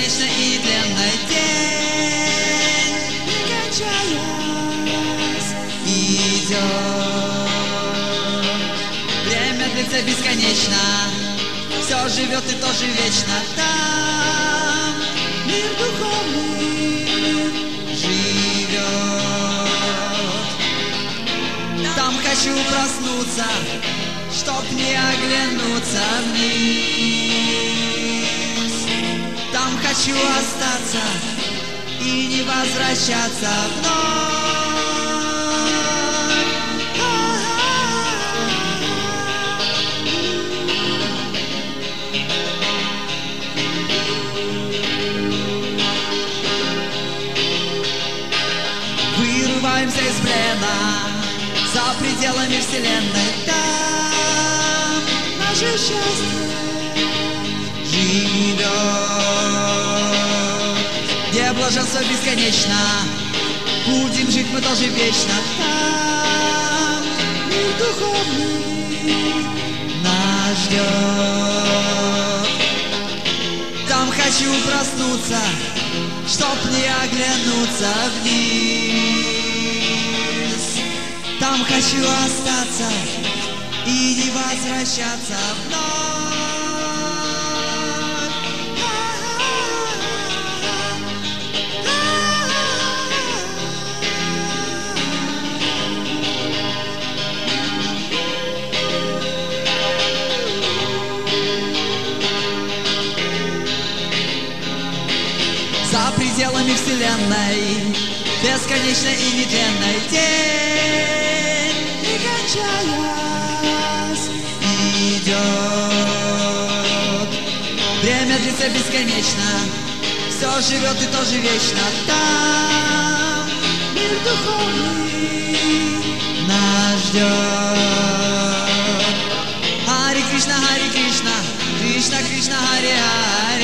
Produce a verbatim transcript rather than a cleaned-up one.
бесконечный и нетленный день, не кончаясь, идет. Время длится бесконечно, все живет и тоже вечно. Там мир духовный живет. Там хочу проснуться, чтоб не оглянуться вниз. Там хочу остаться и не возвращаться вновь. Вырываемся из плена за пределами вселенной. Там наше счастье живет, где блаженство бесконечно. Будем жить мы тоже вечно. Там мир духовный нас ждет. Там хочу проснуться, чтоб не оглянуться вниз. Там хочу остаться и не возвращаться вновь. За пределами вселенной бесконечный и нетленный день, не кончаясь, идет. Время длится бесконечно, все живет и тоже вечно. Там мир духовный нас ждет. Хари Кришна, Хари Кришна, Кришна Кришна, Хари Хари.